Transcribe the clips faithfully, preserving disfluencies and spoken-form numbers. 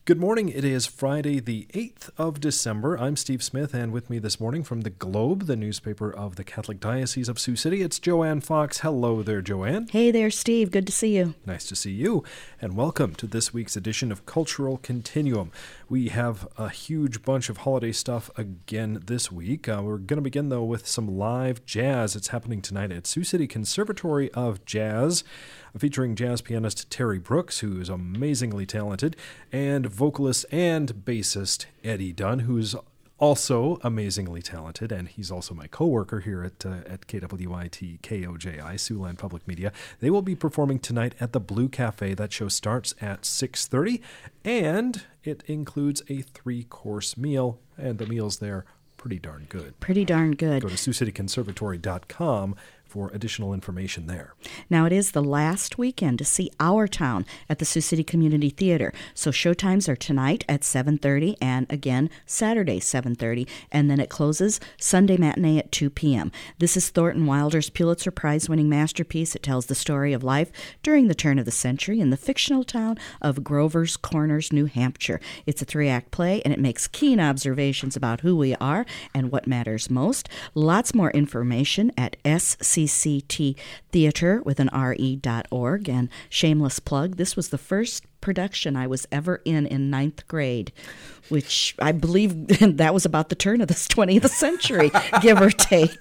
Good morning. It is Friday, the eighth of December. I'm Steve Smith, and with me this morning from the Globe, the newspaper of the Catholic Diocese of Sioux City, it's Joanne Fox. Hello there, Joanne. Hey there, Steve. Good to see you. Nice to see you, and welcome to this week's edition of Cultural Continuum. We have a huge bunch of holiday stuff again this week. Uh, we're going to begin, though, with some live jazz. It's happening tonight at Sioux City Conservatory of Jazz, featuring jazz pianist Terry Brooks, who is amazingly talented, and vocalist and bassist Eddie Dunn, who's also amazingly talented, and he's also my co-worker here at uh, at K W I T K O J I, Siouxland Public Media. They will be performing tonight at the Blue Cafe. That show starts at six thirty, and it includes a three-course meal, and the meals there pretty darn good. Pretty darn good. Go to Sioux City Conservatory dot com for additional information there. Now, it is the last weekend to see Our Town at the Sioux City Community Theater. So showtimes are tonight at seven thirty and again Saturday seven thirty, and then it closes Sunday matinee at two p.m. This is Thornton Wilder's Pulitzer Prize-winning masterpiece. It tells the story of life during the turn of the century in the fictional town of Grover's Corners, New Hampshire. It's a three-act play, and it makes keen observations about who we are and what matters most. Lots more information at S C C T Theater with an R E dot org. And shameless plug, this was the first production I was ever in in ninth grade, which I believe that was about the turn of this twentieth century, give or take.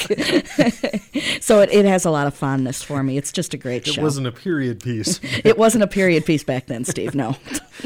So it, it has a lot of fondness for me. It's just a great it show. It wasn't a period piece. It wasn't a period piece back then, Steve, no.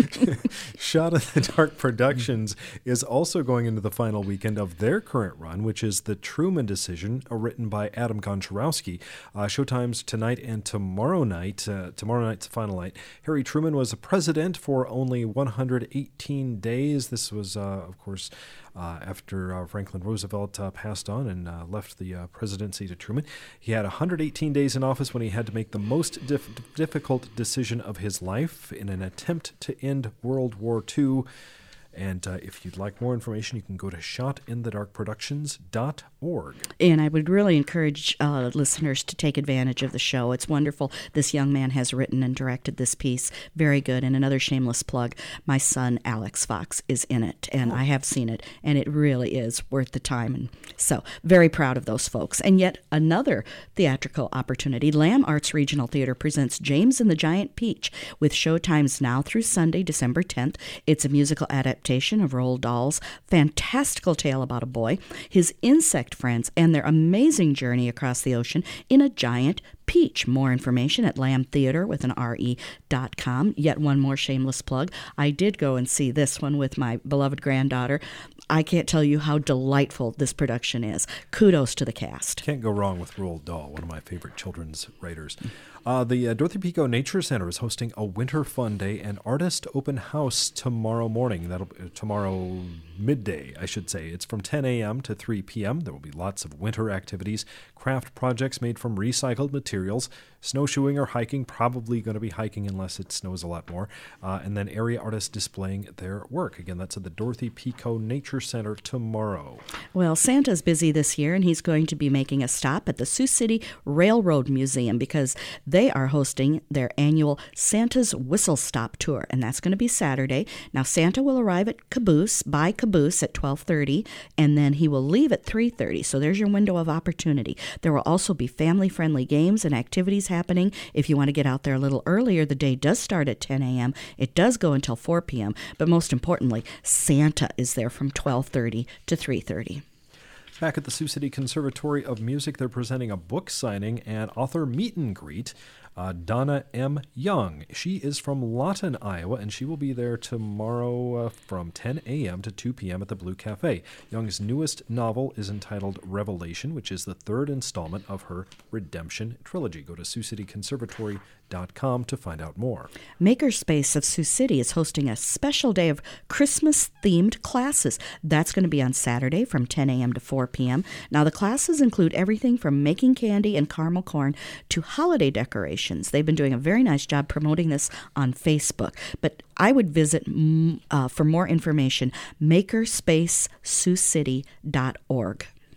Shot in the Dark Productions is also going into the final weekend of their current run, which is The Truman Decision, written by Adam Goncharowski. Uh, showtimes tonight and tomorrow night. Uh, tomorrow night's the final night. Harry Truman was a president for only one hundred eighteen days. This was, uh, of course, uh, after uh, Franklin Roosevelt uh, passed on and uh, left the uh, presidency to Truman. He had one hundred eighteen days in office when he had to make the most dif- difficult decision of his life in an attempt to end World War Two. And uh, if you'd like more information, you can go to shot in the dark productions dot org. And I would really encourage uh, listeners to take advantage of the show. It's wonderful. This young man has written and directed this piece. Very good. And another shameless plug, my son, Alex Fox, is in it. And oh. I have seen it. And it really is worth the time. And so very proud of those folks. And yet another theatrical opportunity. Lamb Arts Regional Theater presents James and the Giant Peach with showtimes now through Sunday, December tenth. It's a musical adaptation of Roald Dahl's fantastical tale about a boy, his insect friends, and their amazing journey across the ocean in a giant peach. More information at Lamb Theater with an R E dot com. Yet one more shameless plug. I did go and see this one with my beloved granddaughter. I can't tell you how delightful this production is. Kudos to the cast. Can't go wrong with Roald Dahl, one of my favorite children's writers. Uh, the uh, Dorothy Pico Nature Center is hosting a Winter Fun Day and Artist Open House tomorrow morning. That'll uh, tomorrow midday, I should say. It's from ten a.m. to three p.m. There will be lots of winter activities, craft projects made from recycled materials, snowshoeing or hiking, probably going to be hiking unless it snows a lot more, uh, and then area artists displaying their work. Again, that's at the Dorothy Pico Nature Center tomorrow. Well, Santa's busy this year, and he's going to be making a stop at the Sioux City Railroad Museum because they are hosting their annual Santa's Whistle Stop Tour, and that's going to be Saturday. Now, Santa will arrive at Caboose, by Caboose at twelve thirty, and then he will leave at three thirty, so there's your window of opportunity. There will also be family-friendly games and activities happening. If you want to get out there a little earlier, the day does start at ten a.m. It does go until four p.m., but most importantly, Santa is there from twelve thirty to three thirty. Back at the Sioux City Conservatory of Music, they're presenting a book signing and author meet and greet. Uh, Donna M. Young. She is from Lawton, Iowa, and she will be there tomorrow uh, from ten a.m. to two p.m. at the Blue Cafe. Young's newest novel is entitled Revelation, which is the third installment of her Redemption trilogy. Go to Sioux City Conservatory dot com to find out more. Makerspace of Sioux City is hosting a special day of Christmas-themed classes. That's going to be on Saturday from ten a.m. to four p.m. Now, the classes include everything from making candy and caramel corn to holiday decorations. They've been doing a very nice job promoting this on Facebook. But I would visit uh, for more information, makerspace sioux city dot org.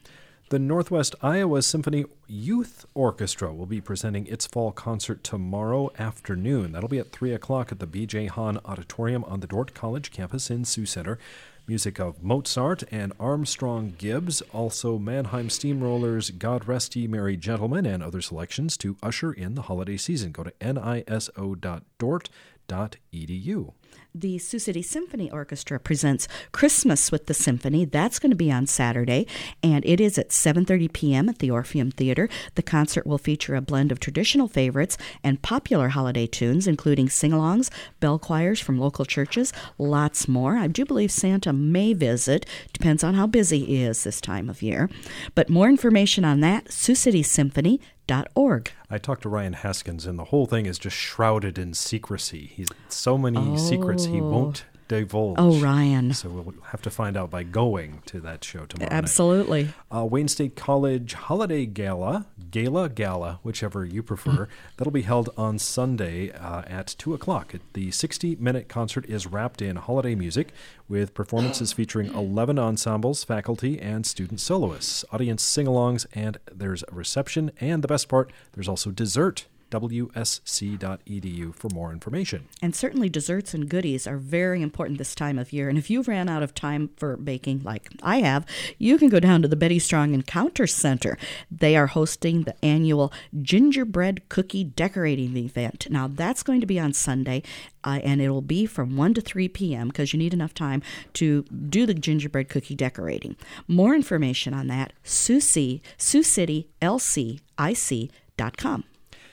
The Northwest Iowa Symphony Youth Orchestra will be presenting its fall concert tomorrow afternoon. That'll be at three o'clock at the B J Hahn Auditorium on the Dordt College campus in Sioux Center. Music of Mozart and Armstrong Gibbs, also Mannheim Steamrollers, God Rest Ye Merry Gentlemen, and other selections to usher in the holiday season. Go to N I S O dot dort dot E D U. The Sioux City Symphony Orchestra presents Christmas with the Symphony. That's going to be on Saturday, and it is at seven thirty p.m. at the Orpheum Theater. The concert will feature a blend of traditional favorites and popular holiday tunes, including sing-alongs, bell choirs from local churches, lots more. I do believe Santa may visit. Depends on how busy he is this time of year. But more information on that, sioux city symphony dot org. I talked to Ryan Haskins, and the whole thing is just shrouded in secrecy. He's so many Oh. secrets he won't divulge. Oh, Ryan. So we'll have to find out by going to that show tomorrow night. Absolutely. Uh, Wayne State College Holiday Gala, Gala, Gala, whichever you prefer. That'll be held on Sunday uh, at two o'clock. The sixty-minute concert is wrapped in holiday music with performances featuring eleven ensembles, faculty, and student soloists, audience sing-alongs, and there's a reception. And the best part, there's also dessert. W S C dot E D U for more information. And certainly desserts and goodies are very important this time of year. And if you've ran out of time for baking like I have, you can go down to the Betty Strong Encounter Center. They are hosting the annual gingerbread cookie decorating event. Now that's going to be on Sunday, uh, and it'll be from one to three p.m. because you need enough time to do the gingerbread cookie decorating. More information on that, Sioux City, Sioux City L C I C dot com.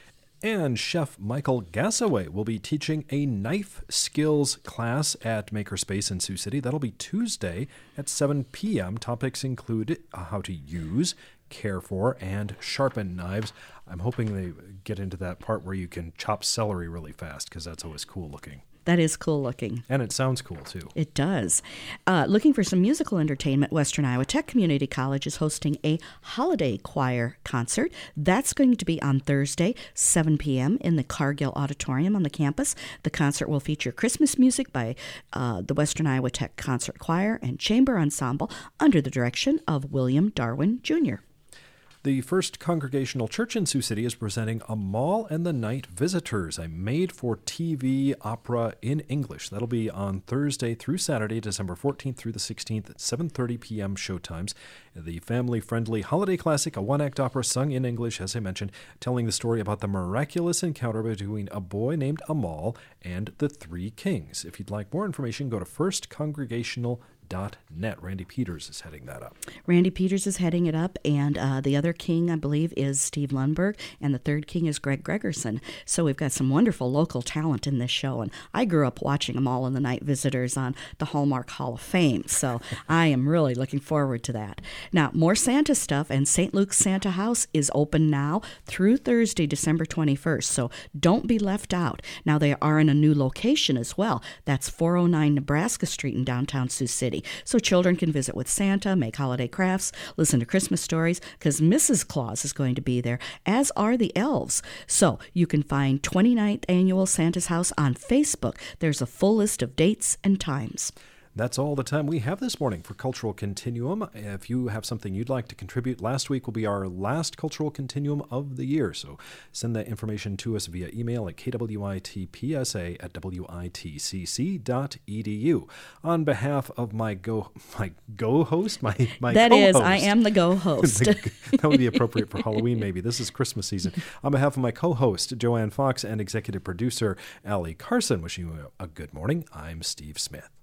And Chef Michael Gassaway will be teaching a knife skills class at Makerspace in Sioux City. That'll be Tuesday at seven p.m. Topics include uh, how to use, care for, and sharpen knives. I'm hoping they get into that part where you can chop celery really fast, because that's always cool looking. That is cool looking. And it sounds cool, too. It does. Uh, looking for some musical entertainment, Western Iowa Tech Community College is hosting a holiday choir concert. That's going to be on Thursday, seven p.m. in the Cargill Auditorium on the campus. The concert will feature Christmas music by uh, the Western Iowa Tech Concert Choir and Chamber Ensemble under the direction of William Darwin, Junior The First Congregational Church in Sioux City is presenting Amal and the Night Visitors, a made-for-T V opera in English. That'll be on Thursday through Saturday, December fourteenth through the sixteenth at seven thirty p.m. showtimes. The family-friendly holiday classic, a one-act opera sung in English, as I mentioned, telling the story about the miraculous encounter between a boy named Amal and the three kings. If you'd like more information, go to first congregational dot net. Randy Peters is heading that up. Randy Peters is heading it up, and uh, the other king, I believe, is Steve Lundberg, and the third king is Greg Gregerson. So we've got some wonderful local talent in this show, and I grew up watching them all in the Night Visitors on the Hallmark Hall of Fame, so I am really looking forward to that. Now, more Santa stuff, and Saint Luke's Santa House is open now through Thursday, December twenty-first, so don't be left out. Now, they are in a new location as well. That's four oh nine Nebraska Street in downtown Sioux City. So children can visit with Santa, make holiday crafts, listen to Christmas stories, because Missus Claus is going to be there, as are the elves. So you can find twenty-ninth Annual Santa's House on Facebook. There's a full list of dates and times. That's all the time we have this morning for Cultural Continuum. If you have something you'd like to contribute, last week will be our last Cultural Continuum of the year. So send that information to us via email at k w i t p s a at w i t c c dot e d u. On behalf of my go my go host, my, my that co-host. is, I am the go host. That would be appropriate for Halloween, maybe. This is Christmas season. On behalf of my co-host, Joanne Fox, and executive producer, Allie Carson, wishing you a good morning, I'm Steve Smith.